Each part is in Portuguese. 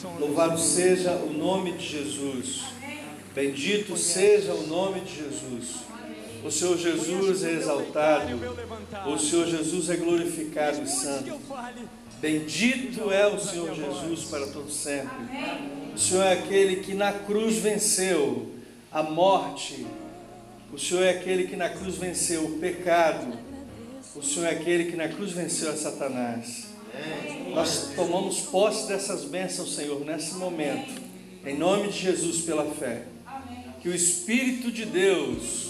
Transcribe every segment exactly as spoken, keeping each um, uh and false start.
Louvado seja o nome de Jesus. Bendito seja o nome de Jesus. O Senhor Jesus é exaltado. O Senhor Jesus é glorificado e santo. Bendito é o Senhor Jesus para todo sempre. O Senhor é aquele que na cruz venceu a morte. O Senhor é aquele que na cruz venceu o pecado. O Senhor é aquele que na cruz venceu a Satanás. Nós tomamos posse dessas bênçãos, Senhor, nesse momento, em nome de Jesus, pela fé. Que o Espírito de Deus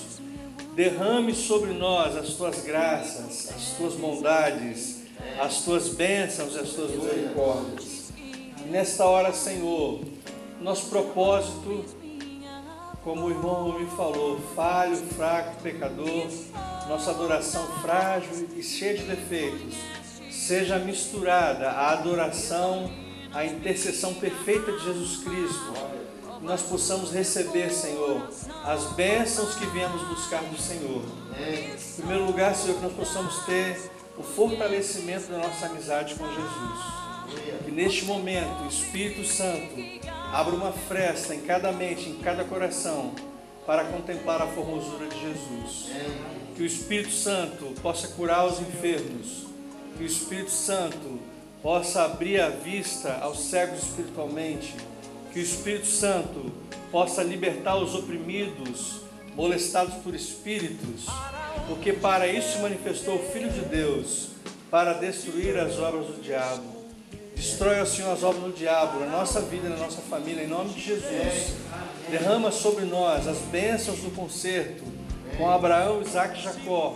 derrame sobre nós as tuas graças, as tuas bondades, as tuas bênçãos e as tuas misericórdias. E nesta hora, Senhor, nosso propósito, como o irmão me falou, falho, fraco, pecador, nossa adoração frágil e cheia de defeitos, seja misturada à adoração, à intercessão perfeita de Jesus Cristo. Que nós possamos receber, Senhor, as bênçãos que viemos buscar do Senhor. Em primeiro lugar, Senhor, que nós possamos ter o fortalecimento da nossa amizade com Jesus. Que neste momento o Espírito Santo abra uma fresta em cada mente, em cada coração, para contemplar a formosura de Jesus. Que o Espírito Santo possa curar os enfermos. Que o Espírito Santo possa abrir a vista aos cegos espiritualmente. Que o Espírito Santo possa libertar os oprimidos, molestados por espíritos, porque para isso se manifestou o Filho de Deus, para destruir as obras do diabo. Destrói, ó Senhor, as obras do diabo na nossa vida, na nossa família, em nome de Jesus. Derrama sobre nós as bênçãos do concerto com Abraão, Isaque e Jacó.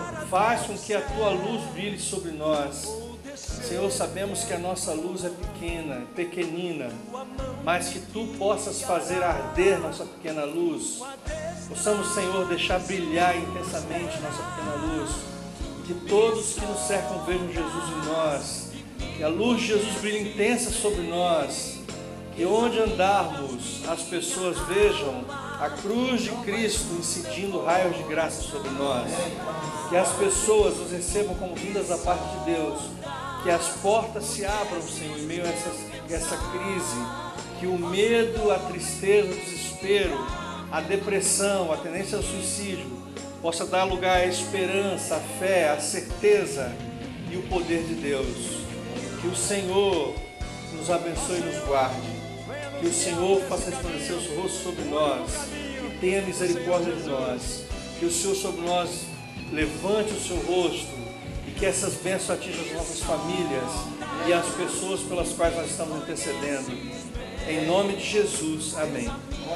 Faz com que a tua luz brilhe sobre nós. Senhor, sabemos que a nossa luz é pequena, pequenina, mas que tu possas fazer arder nossa pequena luz. Possamos, Senhor, deixar brilhar intensamente nossa pequena luz. Que todos que nos cercam vejam Jesus em nós. Que a luz de Jesus brilhe intensa sobre nós. Que onde andarmos, as pessoas vejam a cruz de Cristo incidindo raios de graça sobre nós. Que as pessoas nos recebam como vindas da parte de Deus. Que as portas se abram, Senhor, em meio a essa, essa crise. Que o medo, a tristeza, o desespero, a depressão, a tendência ao suicídio possa dar lugar à esperança, à fé, à certeza e o poder de Deus. Que o Senhor nos abençoe e nos guarde. Que o Senhor faça resplandecer o seu rosto sobre nós e tenha misericórdia de nós. Que o Senhor sobre nós levante o seu rosto e que essas bênçãos atinjam as nossas famílias e as pessoas pelas quais nós estamos intercedendo. Em nome de Jesus, amém.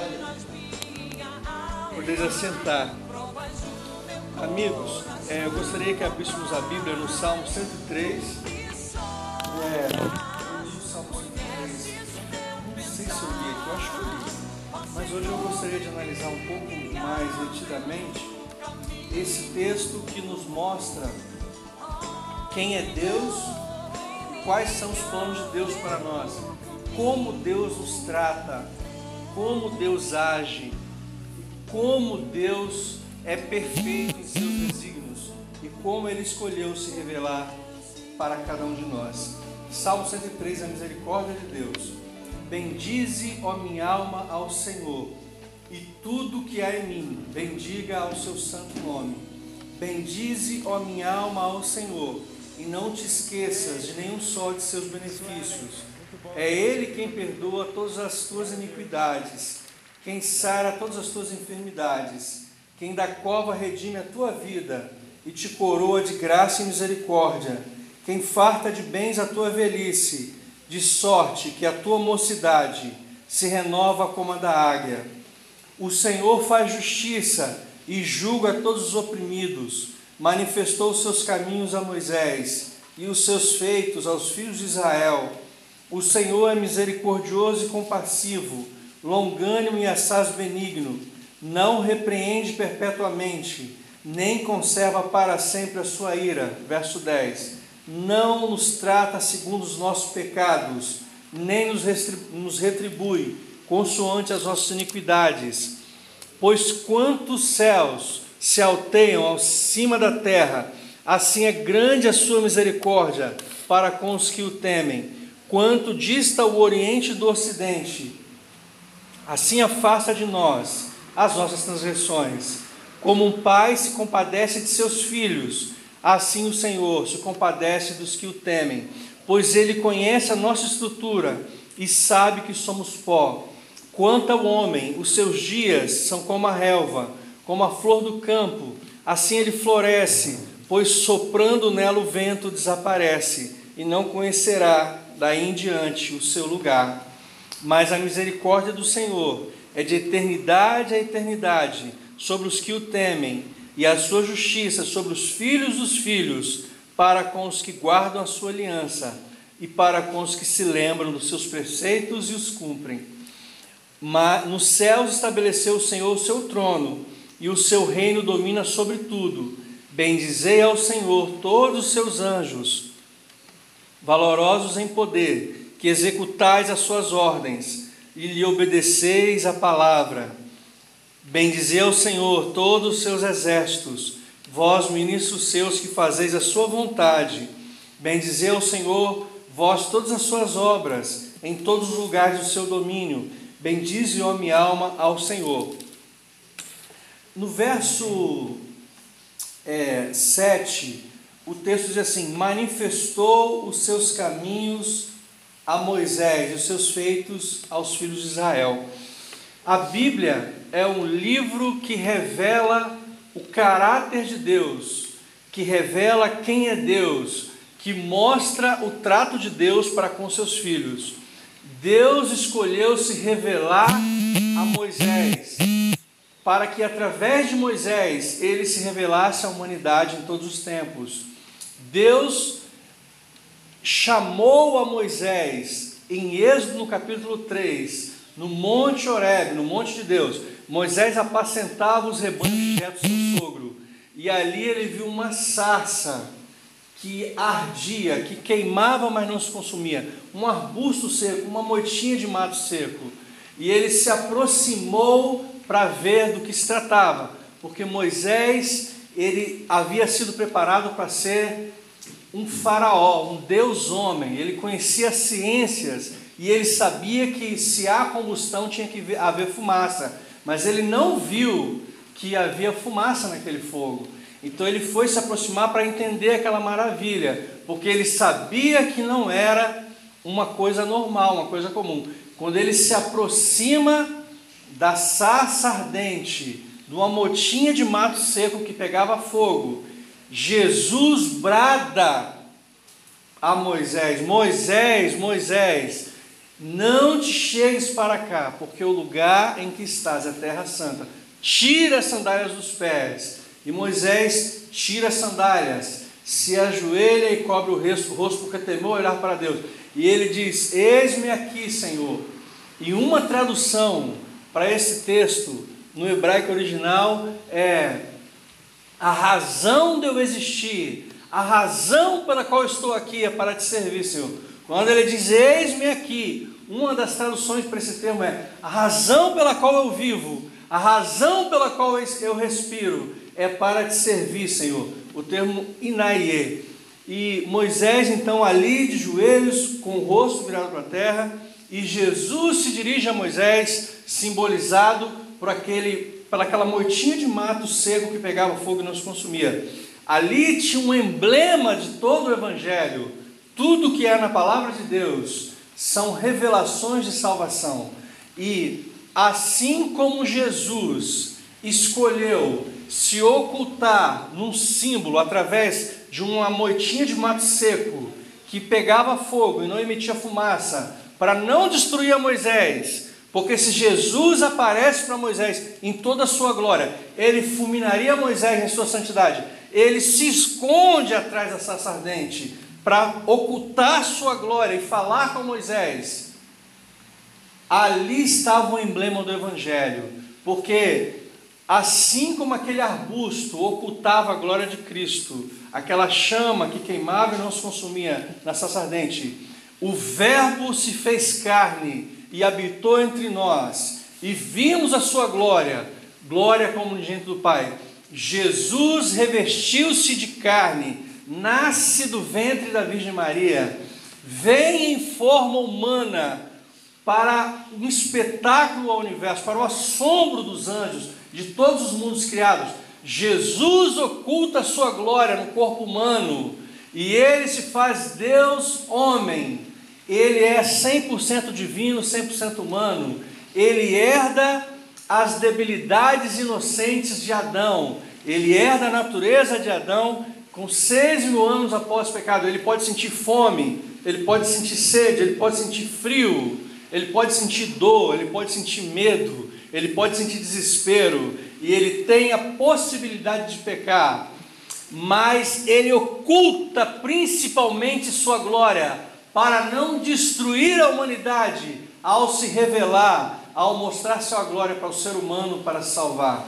Podeis assentar. Amigos, é, eu gostaria que abríssemos a Bíblia no Salmo cento e três. É, eu li o Salmo cento e três. Não sei se eu li aqui, eu acho que eu li. Mas hoje eu gostaria de analisar um pouco mais detidamente esse texto que nos mostra quem é Deus e quais são os planos de Deus para nós. Como Deus nos trata, como Deus age, como Deus é perfeito em seus desígnios e como Ele escolheu se revelar para cada um de nós. Salmo cento e três, a misericórdia de Deus. Bendize, ó minha alma, ao Senhor, e tudo que há em mim, bendiga ao seu santo nome. Bendize, ó minha alma, ao Senhor, e não te esqueças de nenhum só de seus benefícios. É Ele quem perdoa todas as tuas iniquidades, quem sara todas as tuas enfermidades, quem da cova redime a tua vida e te coroa de graça e misericórdia, quem farta de bens a tua velhice, de sorte que a tua mocidade se renova como a da águia. O Senhor faz justiça e julga todos os oprimidos, manifestou os seus caminhos a Moisés e os seus feitos aos filhos de Israel. O Senhor é misericordioso e compassivo, longânimo e assaz benigno, não repreende perpetuamente, nem conserva para sempre a sua ira. Verso dez. Não nos trata segundo os nossos pecados, nem nos retribui consoante as nossas iniquidades. Pois quantos céus se alteiam acima da terra, assim é grande a sua misericórdia para com os que o temem. quanto dista o Oriente do Ocidente. Assim afasta de nós as nossas transgressões. Como um pai se compadece de seus filhos, assim o Senhor se compadece dos que o temem, pois Ele conhece a nossa estrutura e sabe que somos pó. Quanto ao homem, os seus dias são como a relva, como a flor do campo, assim ele floresce, pois soprando nela o vento desaparece, e não conhecerá daí em diante o seu lugar. Mas a misericórdia do Senhor é de eternidade a eternidade sobre os que o temem, e a sua justiça sobre os filhos dos filhos, para com os que guardam a sua aliança, e para com os que se lembram dos seus preceitos e os cumprem. Mas nos céus estabeleceu o Senhor o seu trono, e o seu reino domina sobre tudo. Bendizei ao Senhor todos os seus anjos, valorosos em poder, que executais as suas ordens, e lhe obedeceis a palavra. Bendizei ao Senhor todos os seus exércitos, vós, ministros seus, que fazeis a sua vontade. Bendizei ao Senhor, vós, todas as suas obras, em todos os lugares do seu domínio. Bendize, ó minha alma, ao Senhor. No verso é, sete, o texto diz assim: manifestou os seus caminhos a Moisés e os seus feitos aos filhos de Israel. A Bíblia é um livro que revela o caráter de Deus, que revela quem é Deus, que mostra o trato de Deus para com seus filhos. Deus escolheu se revelar a Moisés, para que através de Moisés ele se revelasse à humanidade em todos os tempos. Deus chamou a Moisés em Êxodo no capítulo três, no Monte Horebe, no Monte de Deus. Moisés apacentava os rebanhos de Jetro, seu sogro, e ali ele viu uma sarça que ardia, que queimava, mas não se consumia, um arbusto seco, uma moitinha de mato seco, e ele se aproximou para ver do que se tratava, porque Moisés, ele havia sido preparado para ser um faraó, um deus homem. Ele conhecia as ciências, e ele sabia que se há combustão tinha que haver fumaça, mas ele não viu que havia fumaça naquele fogo. Então ele foi se aproximar para entender aquela maravilha, porque ele sabia que não era uma coisa normal, uma coisa comum. Quando ele se aproxima da sarça ardente, de uma motinha de mato seco que pegava fogo, Jesus brada a Moisés: Moisés, Moisés, não te chegues para cá, porque o lugar em que estás é terra santa. Tira as sandálias dos pés. E Moisés tira as sandálias, se ajoelha e cobre o rosto, porque temeu olhar para Deus. E ele diz: eis-me aqui, Senhor. E uma tradução para esse texto, no hebraico original, é: a razão de eu existir, a razão pela qual eu estou aqui é para te servir, Senhor. Quando ele diz eis-me aqui, uma das traduções para esse termo é: a razão pela qual eu vivo, a razão pela qual eu respiro, é para te servir, Senhor. O termo inaiê. E Moisés, então, ali de joelhos, com o rosto virado para a terra, e Jesus se dirige a Moisés, simbolizado por, aquele, por aquela moitinha de mato seco que pegava fogo e não se consumia. Ali tinha um emblema de todo o Evangelho. Tudo que é na palavra de Deus são revelações de salvação. E assim como Jesus escolheu se ocultar num símbolo através de uma moitinha de mato seco que pegava fogo e não emitia fumaça, para não destruir a Moisés, porque se Jesus aparece para Moisés em toda a sua glória, ele fulminaria Moisés em sua santidade. Ele se esconde atrás da sarça ardente para ocultar sua glória e falar com Moisés. Ali estava o emblema do Evangelho, porque assim como aquele arbusto ocultava a glória de Cristo, aquela chama que queimava e não se consumia na sarça ardente, o Verbo se fez carne e habitou entre nós, e vimos a sua glória, glória como unigênito do Pai. Jesus revestiu-se de carne, nasce do ventre da Virgem Maria, vem em forma humana para um espetáculo ao universo, para o assombro dos anjos, de todos os mundos criados. Jesus oculta a sua glória no corpo humano e ele se faz Deus homem. Ele é cem por cento divino, cem por cento humano. Ele herda as debilidades inocentes de Adão. Ele herda a natureza de Adão com seis mil anos após o pecado. Ele pode sentir fome, ele pode sentir sede, ele pode sentir frio, ele pode sentir dor, ele pode sentir medo, ele pode sentir desespero, e ele tem a possibilidade de pecar, mas ele oculta principalmente sua glória, para não destruir a humanidade, ao se revelar, ao mostrar sua glória para o ser humano, para salvar.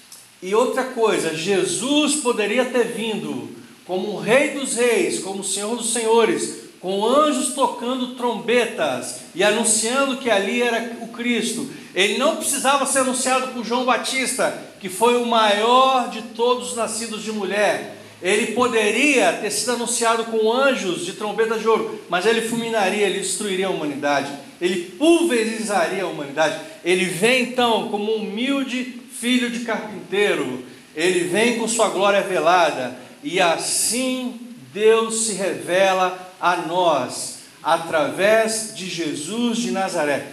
E outra coisa, Jesus poderia ter vindo como o Rei dos Reis, como o Senhor dos Senhores, com anjos tocando trombetas e anunciando que ali era o Cristo. Ele não precisava ser anunciado por João Batista, que foi o maior de todos os nascidos de mulher. Ele poderia ter sido anunciado com anjos de trombeta de ouro, mas ele fulminaria, ele destruiria a humanidade, ele pulverizaria a humanidade. Ele vem então como um humilde filho de carpinteiro, ele vem com sua glória velada, e assim Deus se revela a nós, através de Jesus de Nazaré.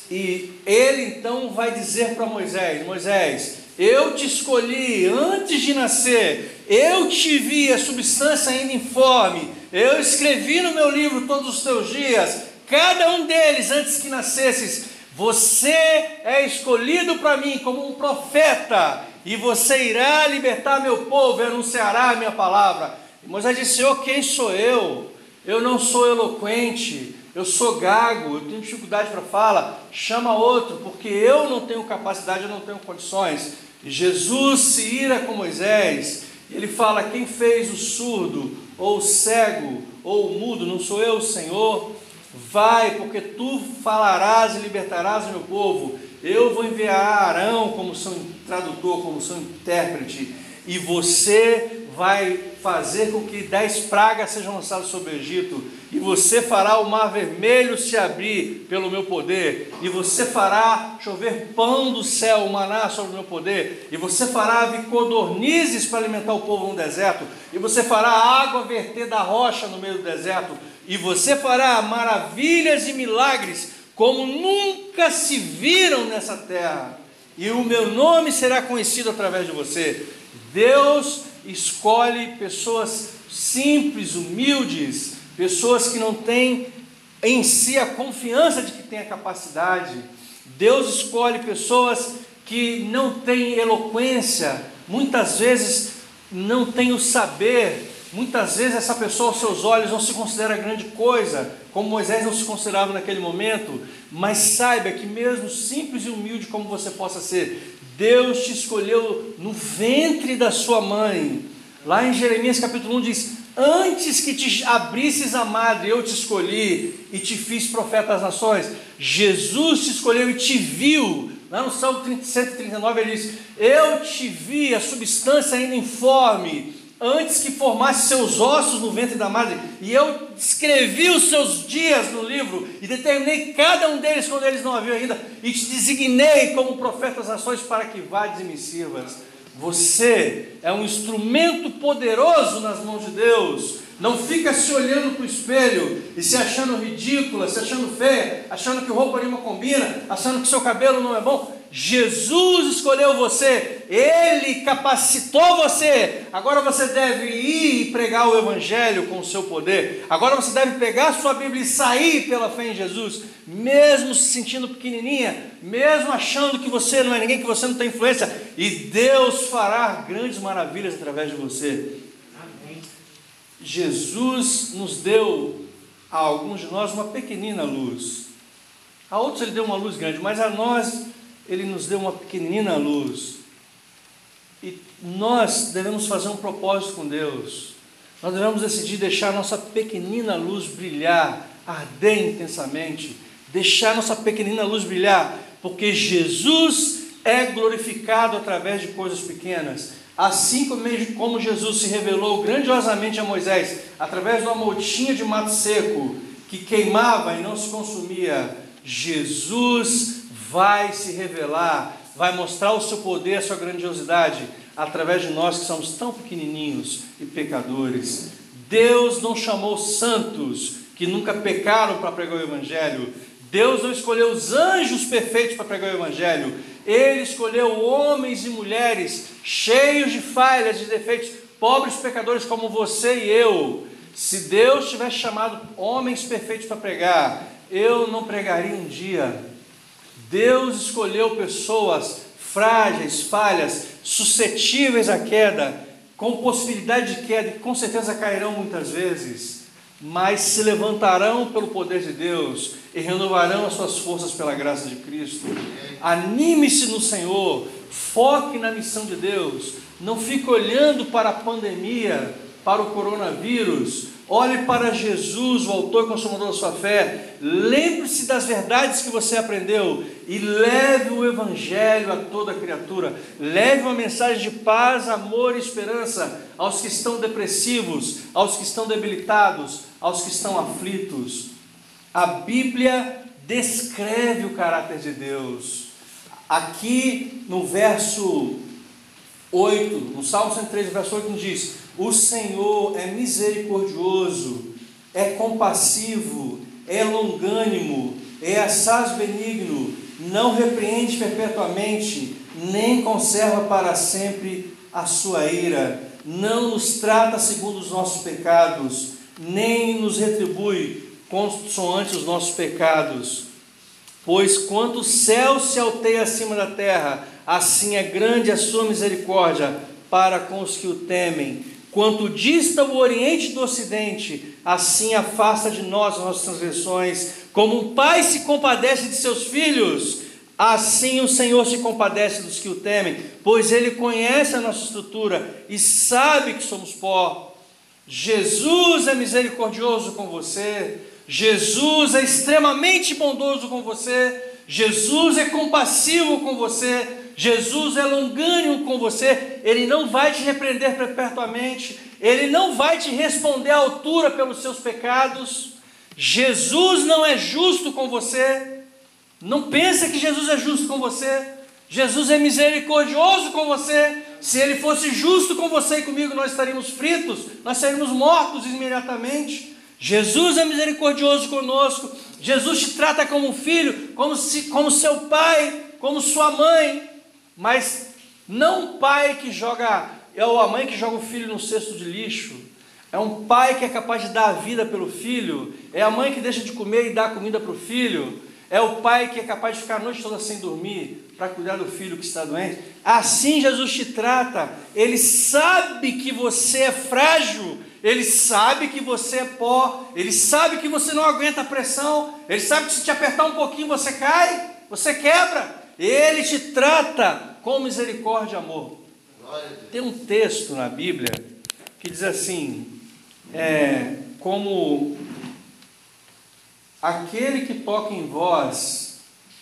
E ele então vai dizer para Moisés: Moisés, eu te escolhi antes de nascer, eu te vi a substância ainda informe, eu escrevi no meu livro todos os teus dias, cada um deles antes que nascesses. Você é escolhido para mim como um profeta, e você irá libertar meu povo e anunciará a minha palavra. E Moisés disse: Senhor, quem sou eu? Eu não sou eloquente, eu sou gago, eu tenho dificuldade para falar, chama outro, porque eu não tenho capacidade, eu não tenho condições. E Jesus se ira com Moisés, ele fala: quem fez o surdo, ou o cego, ou o mudo, não sou eu, Senhor? Vai, porque tu falarás e libertarás o meu povo. Eu vou enviar Arão como seu tradutor, como seu intérprete, e você vai fazer com que dez pragas sejam lançadas sobre o Egito, e você fará o mar vermelho se abrir pelo meu poder, e você fará chover pão do céu, o maná sobre o meu poder, e você fará vir codornizes para alimentar o povo no deserto, e você fará água verter da rocha no meio do deserto, e você fará maravilhas e milagres como nunca se viram nessa terra, e o meu nome será conhecido através de você. Deus escolhe pessoas simples, humildes, pessoas que não têm em si a confiança de que tem a capacidade. Deus escolhe pessoas que não têm eloquência, muitas vezes não têm o saber, muitas vezes essa pessoa aos seus olhos não se considera grande coisa, como Moisés não se considerava naquele momento, mas saiba que mesmo simples e humilde como você possa ser, Deus te escolheu no ventre da sua mãe. Lá em Jeremias capítulo um diz: antes que te abrisses a madre, eu te escolhi e te fiz profeta às nações. Jesus te escolheu e te viu. Lá no Salmo cento e trinta e nove ele diz: eu te vi, a substância ainda informe, antes que formasse seus ossos no ventre da madre, e eu escrevi os seus dias no livro, e determinei cada um deles quando eles não haviam ainda, e te designei como profeta das nações para que vades e me sirvas. Você é um instrumento poderoso nas mãos de Deus. Não fica se olhando para o espelho e se achando ridícula, se achando feia, achando que roupa nenhuma combina, achando que seu cabelo não é bom. Jesus escolheu você, Ele capacitou você. Agora você deve ir e pregar o Evangelho com o seu poder. Agora você deve pegar a sua Bíblia e sair pela fé em Jesus, mesmo se sentindo pequenininha, mesmo achando que você não é ninguém, que você não tem influência, e Deus fará grandes maravilhas através de você. Amém. Jesus nos deu a alguns de nós uma pequenina luz, a outros Ele deu uma luz grande, mas a nós Ele nos deu uma pequenina luz, e nós devemos fazer um propósito com Deus. Nós devemos decidir deixar nossa pequenina luz brilhar, arder intensamente, deixar nossa pequenina luz brilhar, porque Jesus é glorificado através de coisas pequenas, assim como Jesus se revelou grandiosamente a Moisés, através de uma motinha de mato seco, que queimava e não se consumia. Jesus vai se revelar, vai mostrar o seu poder, a sua grandiosidade, através de nós que somos tão pequenininhos e pecadores. Deus não chamou santos que nunca pecaram para pregar o Evangelho. Deus não escolheu os anjos perfeitos para pregar o Evangelho. Ele escolheu homens e mulheres cheios de falhas, de defeitos, pobres pecadores como você e eu. Se Deus tivesse chamado homens perfeitos para pregar, eu não pregaria um dia. Deus escolheu pessoas frágeis, falhas, suscetíveis à queda, com possibilidade de queda, que com certeza cairão muitas vezes, mas se levantarão pelo poder de Deus e renovarão as suas forças pela graça de Cristo. Anime-se no Senhor, foque na missão de Deus, não fique olhando para a pandemia, para o coronavírus. Olhe para Jesus, o autor e consumador da sua fé. Lembre-se das verdades que você aprendeu e leve o Evangelho a toda criatura. Leve uma mensagem de paz, amor e esperança aos que estão depressivos, aos que estão debilitados, aos que estão aflitos. A Bíblia descreve o caráter de Deus. Aqui no verso oito, no Salmo cento e três, verso oito, nos diz: o Senhor é misericordioso, é compassivo, é longânimo, é assaz benigno, não repreende perpetuamente, nem conserva para sempre a sua ira, não nos trata segundo os nossos pecados, nem nos retribui consoante os nossos pecados. Pois quanto o céu se alteia acima da terra, assim é grande a sua misericórdia para com os que o temem. Quanto dista o oriente do ocidente, assim afasta de nós as nossas transgressões. Como um pai se compadece de seus filhos, assim o Senhor se compadece dos que o temem, pois Ele conhece a nossa estrutura e sabe que somos pó. Jesus é misericordioso com você, Jesus é extremamente bondoso com você, Jesus é compassivo com você, Jesus é longânimo com você. Ele não vai te repreender perpetuamente, Ele não vai te responder à altura pelos seus pecados. Jesus não é justo com você. Não pense que Jesus é justo com você. Jesus é misericordioso com você. Se Ele fosse justo com você e comigo, nós estaríamos fritos, nós estaríamos mortos imediatamente. Jesus é misericordioso conosco. Jesus te trata como um filho, como, se, como seu pai, como sua mãe, mas não um pai que joga, é a mãe que joga o filho no cesto de lixo. É um pai que é capaz de dar a vida pelo filho. É a mãe que deixa de comer e dá comida para o filho. É o pai que é capaz de ficar a noite toda sem dormir para cuidar do filho que está doente. Assim Jesus te trata. Ele sabe que você é frágil. Ele sabe que você é pó. Ele sabe que você não aguenta a pressão. Ele sabe que se te apertar um pouquinho você cai, você quebra. Ele te trata com misericórdia e amor. Tem um texto na Bíblia que diz assim, é, como aquele que toca em vós,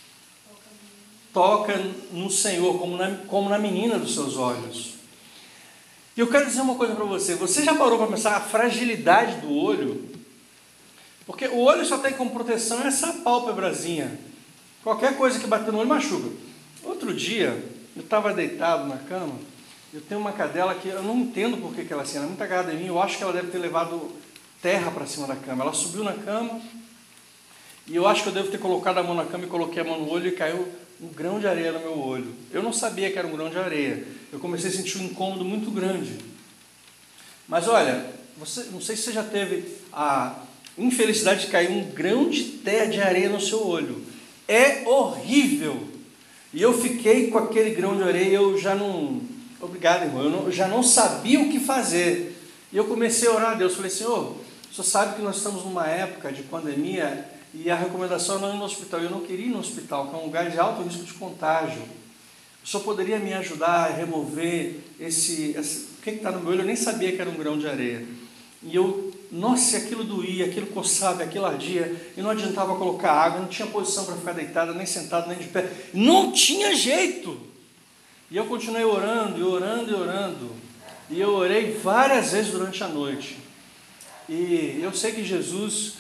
toca no Senhor, como na, como na menina dos seus olhos. E eu quero dizer uma coisa para você, você já parou para pensar a fragilidade do olho? Porque o olho só tem como proteção essa pálpebrazinha. Qualquer coisa que bater no olho machuca. Outro dia, eu estava deitado na cama, eu tenho uma cadela que eu não entendo por que ela assim, ela é muito agarrada em mim, eu acho que ela deve ter levado terra para cima da cama. Ela subiu na cama, e eu acho que eu devo ter colocado a mão na cama e coloquei a mão no olho e caiu um grão de areia no meu olho. Eu não sabia que era um grão de areia. Eu comecei a sentir um incômodo muito grande. Mas olha, você, não sei se você já teve a infelicidade de cair um grão de terra de areia no seu olho. É horrível. E eu fiquei com aquele grão de areia, eu já não... Obrigado, irmão. Eu, não, eu já não sabia o que fazer. E eu comecei a orar a Deus. Falei, Senhor, o Senhor sabe que nós estamos numa época de pandemia e a recomendação é não ir no hospital. Eu não queria ir no hospital, que é um lugar de alto risco de contágio. O Senhor poderia me ajudar a remover esse... esse o que está no meu olho? Eu nem sabia que era um grão de areia. E eu, nossa, aquilo doía, aquilo coçava, aquilo ardia, e não adiantava colocar água, não tinha posição para ficar deitada, nem sentado, nem de pé, não tinha jeito. E eu continuei orando, e orando, e orando, e eu orei várias vezes durante a noite. E eu sei que Jesus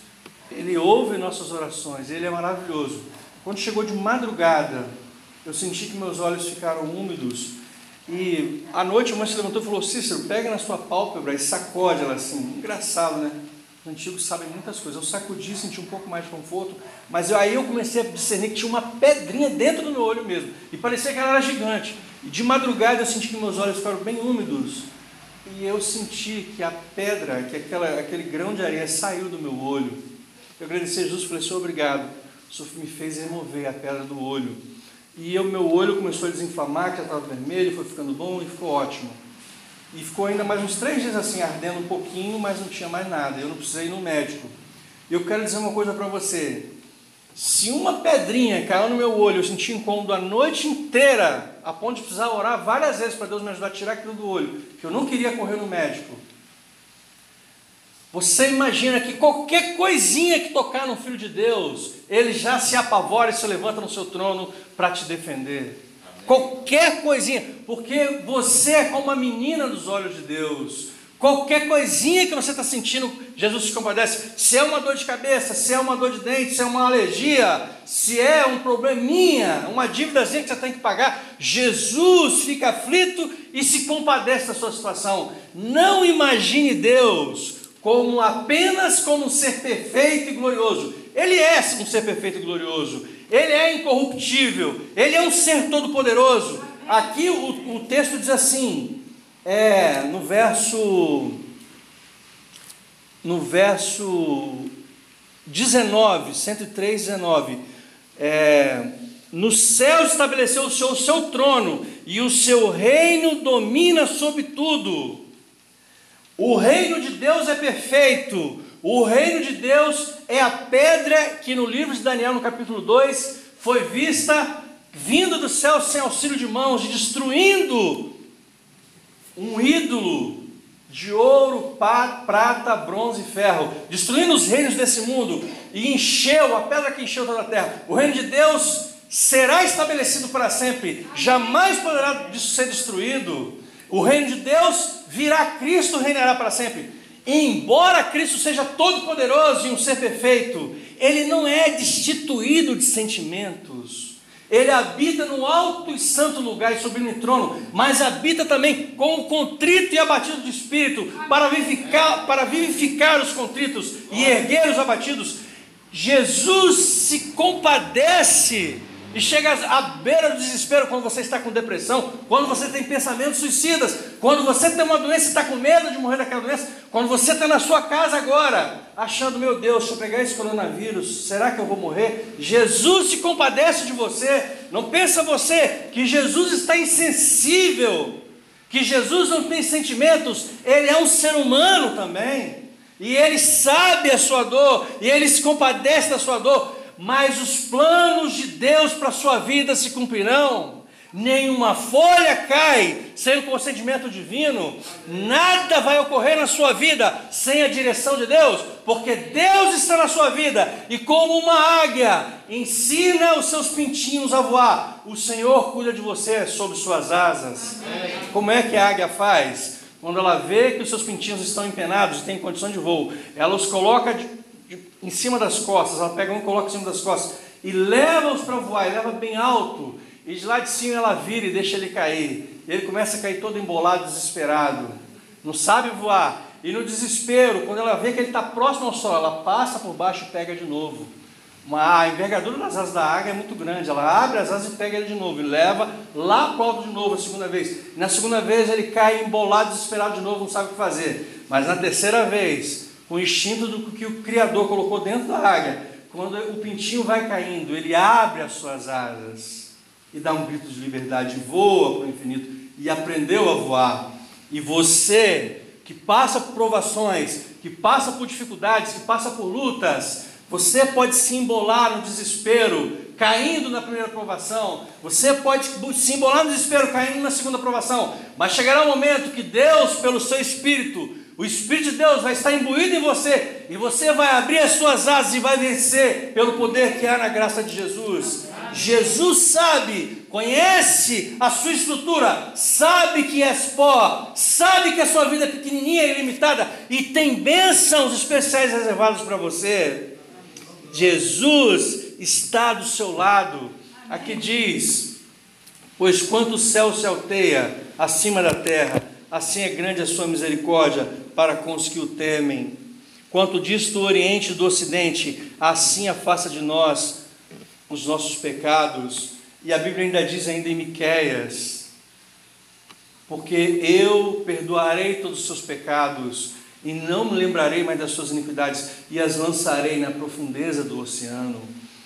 Ele ouve nossas orações, Ele é maravilhoso. Quando chegou de madrugada, eu senti que meus olhos ficaram úmidos, e à noite a mãe se levantou e falou: Cícero, pega na sua pálpebra e sacode ela assim. Engraçado, né? Os antigos sabem muitas coisas. Eu sacudi, senti um pouco mais de conforto, mas eu, aí eu comecei a discernir que tinha uma pedrinha dentro do meu olho mesmo, e parecia que ela era gigante. E de madrugada eu senti que meus olhos ficaram bem úmidos, e eu senti que a pedra, que aquela, aquele grão de areia saiu do meu olho. Eu agradeci a Jesus e falei: Senhor, obrigado, o Senhor me fez remover a pedra do olho. E o meu olho começou a desinflamar, que já estava vermelho, foi ficando bom e ficou ótimo. E ficou ainda mais uns três dias assim, ardendo um pouquinho, mas não tinha mais nada. Eu não precisei ir no médico. E eu quero dizer uma coisa para você. Se uma pedrinha caiu no meu olho, eu senti incômodo a noite inteira, a ponto de precisar orar várias vezes para Deus me ajudar a tirar aquilo do olho, que eu não queria correr no médico. Você imagina que qualquer coisinha que tocar no Filho de Deus, Ele já se apavora e se levanta no seu trono para te defender. Qualquer coisinha, porque você é como a menina dos olhos de Deus. Qualquer coisinha que você está sentindo, Jesus se compadece. Se é uma dor de cabeça, se é uma dor de dente, se é uma alergia, se é um probleminha, uma dívidazinha que você tem que pagar, Jesus fica aflito e se compadece da sua situação. Não imagine Deus como apenas como um ser perfeito e glorioso. Ele é um ser perfeito e glorioso. Ele é incorruptível. Ele é um ser todo-poderoso. Aqui o, o texto diz assim, é, no verso, no verso dezenove, cento e três, dezenove, é, no céu estabeleceu o seu, o seu trono, e o seu reino domina sobre tudo. O reino de Deus é perfeito. O reino de Deus é a pedra que no livro de Daniel, no capítulo dois, foi vista vindo do céu sem auxílio de mãos, e destruindo um ídolo de ouro, prata, bronze e ferro, destruindo os reinos desse mundo, e encheu, a pedra que encheu toda a terra. O reino de Deus será estabelecido para sempre, jamais poderá ser destruído. O reino de Deus virá, Cristo reinará para sempre. E embora Cristo seja todo poderoso e um ser perfeito, Ele não é destituído de sentimentos. Ele habita no alto e santo lugar e sublime trono, mas habita também com o contrito e abatido de espírito, para vivificar, para vivificar os contritos e erguer os abatidos. Jesus se compadece e chega à beira do desespero quando você está com depressão, quando você tem pensamentos suicidas, quando você tem uma doença e está com medo de morrer daquela doença, quando você está na sua casa agora, achando: meu Deus, se eu pegar esse coronavírus, será que eu vou morrer? Jesus se compadece de você. Não pensa você que Jesus está insensível, que Jesus não tem sentimentos. Ele é um ser humano também, e Ele sabe a sua dor, e Ele se compadece da sua dor. Mas os planos de Deus para a sua vida se cumprirão. Nenhuma folha cai sem o consentimento divino. Nada vai ocorrer na sua vida sem a direção de Deus, porque Deus está na sua vida, e como uma águia ensina os seus pintinhos a voar, o Senhor cuida de você sob suas asas. Como é que a águia faz? Quando ela vê que os seus pintinhos estão empenados e tem condição de voo, ela os coloca de em cima das costas, ela pega um e coloca em cima das costas, e leva-os para voar, e leva bem alto, e de lá de cima ela vira e deixa ele cair, e ele começa a cair todo embolado, desesperado, não sabe voar, e no desespero, quando ela vê que ele está próximo ao sol, ela passa por baixo e pega de novo. Uma, a envergadura das asas da águia é muito grande, ela abre as asas e pega ele de novo, e leva lá para o alto de novo a segunda vez. Na segunda vez ele cai embolado, desesperado de novo, não sabe o que fazer, mas na terceira vez, o instinto do que o Criador colocou dentro da águia, quando o pintinho vai caindo, ele abre as suas asas e dá um grito de liberdade, voa para o infinito, e aprendeu a voar. E você que passa por provações, que passa por dificuldades, que passa por lutas, você pode se embolar no desespero, caindo na primeira provação, você pode se embolar no desespero, caindo na segunda provação, mas chegará um momento que Deus, pelo seu Espírito, o Espírito de Deus vai estar imbuído em você, e você vai abrir as suas asas e vai vencer pelo poder que há na graça de Jesus. Jesus sabe, conhece a sua estrutura, sabe que és pó, sabe que a sua vida é pequenininha e limitada, e tem bênçãos especiais reservadas para você. Jesus está do seu lado. Aqui diz: pois quanto o céu se alteia acima da terra, assim é grande a sua misericórdia para com os que o temem. Quanto disto do Oriente e do Ocidente, assim afasta de nós os nossos pecados. E a Bíblia ainda diz ainda em Miqueias: porque eu perdoarei todos os seus pecados, e não me lembrarei mais das suas iniquidades, e as lançarei na profundeza do oceano.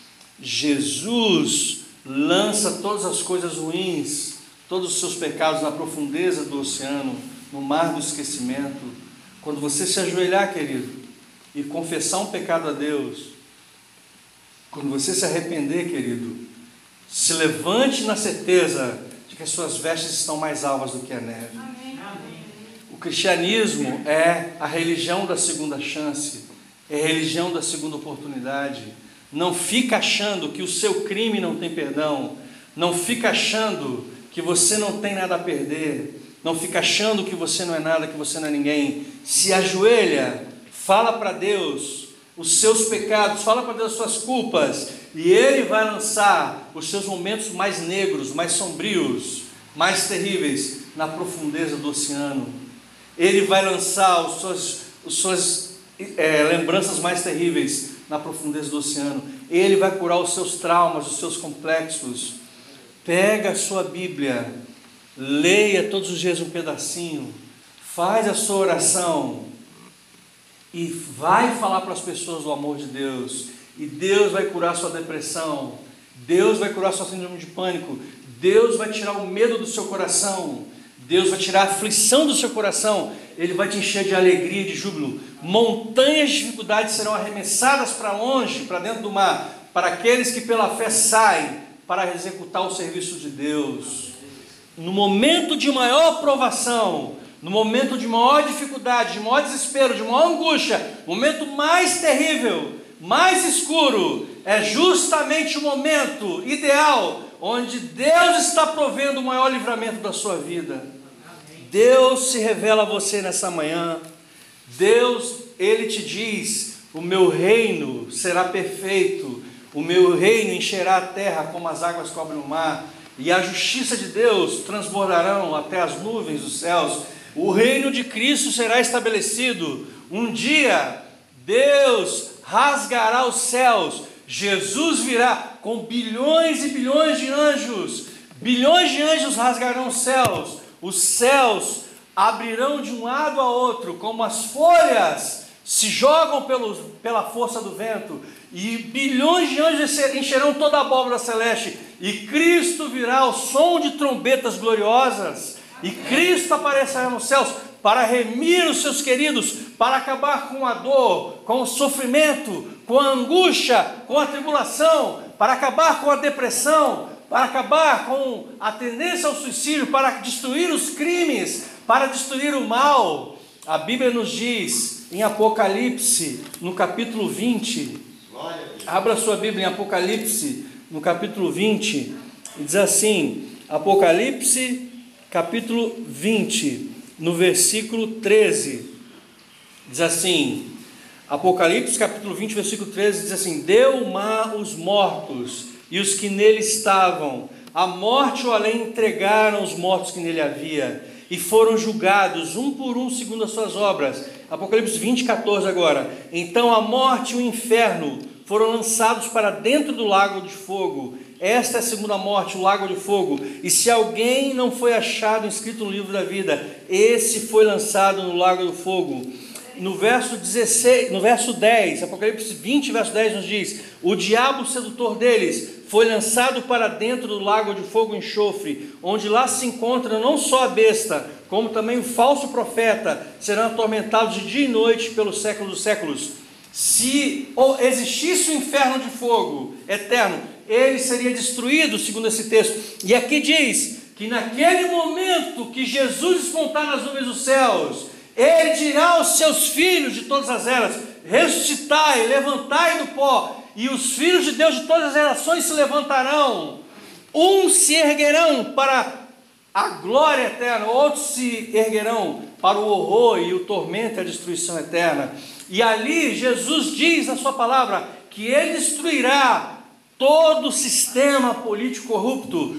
Jesus lança todas as coisas ruins, todos os seus pecados na profundeza do oceano, no mar do esquecimento. Quando você se ajoelhar, querido, e confessar um pecado a Deus, quando você se arrepender, querido, se levante na certeza de que as suas vestes estão mais alvas do que a neve. Amém. O cristianismo é a religião da segunda chance, é a religião da segunda oportunidade. Não fica achando que o seu crime não tem perdão, não fica achando que você não tem nada a perder, não fica achando que você não é nada, que você não é ninguém. Se ajoelha, fala para Deus os seus pecados, fala para Deus as suas culpas, e Ele vai lançar os seus momentos mais negros, mais sombrios, mais terríveis na profundeza do oceano. Ele vai lançar os suas, os suas é, lembranças mais terríveis na profundeza do oceano. Ele vai curar os seus traumas, os seus complexos. Pega a sua Bíblia, leia todos os dias um pedacinho, faz a sua oração e vai falar para as pessoas do amor de Deus. E Deus vai curar sua depressão, Deus vai curar sua síndrome de pânico, Deus vai tirar o medo do seu coração, Deus vai tirar a aflição do seu coração, Ele vai te encher de alegria e de júbilo. Montanhas de dificuldades serão arremessadas para longe, para dentro do mar, para aqueles que pela fé saem para executar o serviço de Deus. No momento de maior provação, no momento de maior dificuldade, de maior desespero, de maior angústia, momento mais terrível, mais escuro, é justamente o momento ideal onde Deus está provendo o maior livramento da sua vida. Deus se revela a você nessa manhã. Deus, Ele te diz: o meu reino será perfeito, o meu reino encherá a terra como as águas cobrem o mar, e a justiça de Deus transbordarão até as nuvens dos céus. O reino de Cristo será estabelecido. Um dia Deus rasgará os céus, Jesus virá com bilhões e bilhões de anjos, bilhões de anjos rasgarão os céus, os céus abrirão de um lado a outro, como as folhas se jogam pelo, pela força do vento, e bilhões de anjos encherão toda a abóbora celeste, e Cristo virá ao som de trombetas gloriosas, e Cristo aparecerá nos céus para remir os seus queridos, para acabar com a dor, com o sofrimento, com a angústia, com a tribulação, para acabar com a depressão, para acabar com a tendência ao suicídio, para destruir os crimes, para destruir o mal. A Bíblia nos diz em Apocalipse, no capítulo vinte, abra sua Bíblia em Apocalipse, no capítulo vinte, e diz assim, Apocalipse, capítulo vinte, no versículo treze, diz assim, Apocalipse capítulo vinte, versículo treze, diz assim: deu o mar os mortos e os que nele estavam, a morte e o além entregaram os mortos que nele havia, e foram julgados um por um segundo as suas obras. Apocalipse vinte, catorze agora. Então a morte e o inferno foram lançados para dentro do lago de fogo. Esta é a segunda morte, o lago de fogo. E se alguém não foi achado inscrito no livro da vida, esse foi lançado no lago do fogo. No verso dezesseis, no verso dez, Apocalipse vinte, verso dez nos diz: o diabo sedutor deles foi lançado para dentro do lago de fogo e enxofre, onde lá se encontra não só a besta, como também o falso profeta, serão atormentados de dia e noite pelos séculos dos séculos. Se existisse o inferno de fogo eterno, ele seria destruído, segundo esse texto. E aqui diz que naquele momento que Jesus despontar nas nuvens dos céus, Ele dirá aos seus filhos de todas as eras: ressuscitai, levantai do pó, e os filhos de Deus de todas as gerações se levantarão. Uns se erguerão para a glória eterna, outros se erguerão para o horror e o tormento e a destruição eterna. E ali Jesus diz na sua palavra que Ele destruirá todo o sistema político corrupto,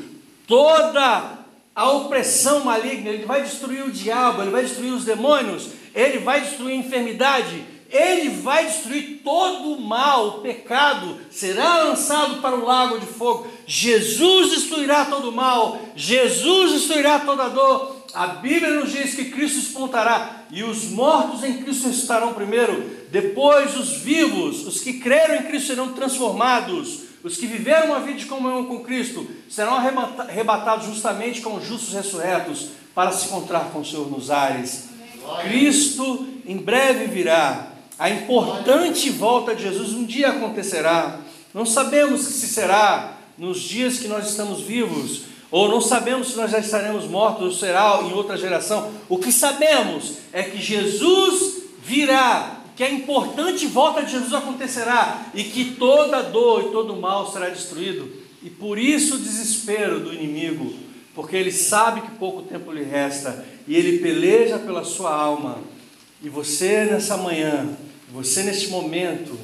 toda a opressão maligna. Ele vai destruir o diabo, Ele vai destruir os demônios, Ele vai destruir a enfermidade, Ele vai destruir todo o mal, o pecado será lançado para o lago de fogo. Jesus destruirá todo o mal, Jesus destruirá toda a dor. A Bíblia nos diz que Cristo espontará, e os mortos em Cristo ressuscitarão primeiro, depois os vivos, os que creram em Cristo serão transformados, os que viveram uma vida de comunhão com Cristo serão arrebatados justamente com os justos ressurretos, para se encontrar com o Senhor nos ares. Cristo em breve virá. A importante volta de Jesus um dia acontecerá. Não sabemos se será nos dias que nós estamos vivos, ou não sabemos se nós já estaremos mortos, ou será em outra geração. O que sabemos é que Jesus virá, que a importante volta de Jesus acontecerá, e que toda dor e todo mal será destruído. E por isso o desespero do inimigo, porque ele sabe que pouco tempo lhe resta, e ele peleja pela sua alma. E você nessa manhã, você neste momento,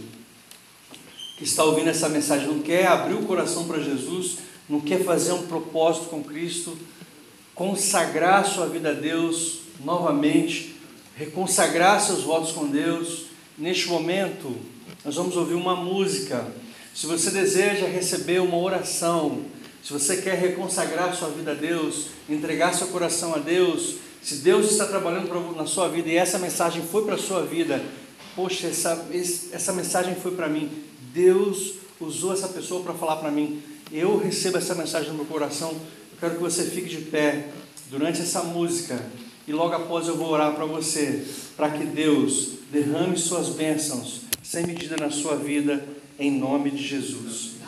que está ouvindo essa mensagem, não quer abrir o coração para Jesus, não quer fazer um propósito com Cristo, consagrar sua vida a Deus novamente, reconsagrar seus votos com Deus. Neste momento, nós vamos ouvir uma música. Se você deseja receber uma oração, se você quer reconsagrar sua vida a Deus, entregar seu coração a Deus, se Deus está trabalhando na sua vida e essa mensagem foi para a sua vida, poxa, essa, essa mensagem foi para mim, Deus usou essa pessoa para falar para mim, eu recebo essa mensagem no meu coração. Eu quero que você fique de pé durante essa música, e logo após eu vou orar para você, para que Deus derrame suas bênçãos sem medida na sua vida, em nome de Jesus.